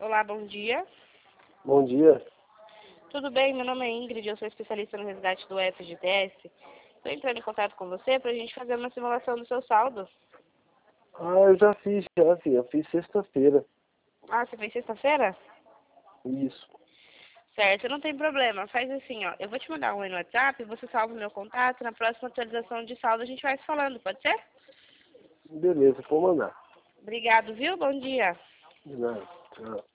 Olá, bom dia. Bom dia. Tudo bem? Meu nome é Ingrid, eu sou especialista no resgate do FGTS. Estou entrando em contato com você para a gente fazer uma simulação do seu saldo. Eu já fiz, sim. Eu fiz sexta-feira. Ah, você fez sexta-feira? Isso. Certo, não tem problema. Faz assim, ó. Eu vou te mandar um oi no WhatsApp, você salva o meu contato. Na próxima atualização de saldo a gente vai se falando, pode ser? Beleza, pode mandar. Obrigado, viu? Bom dia. De nada. Tchau.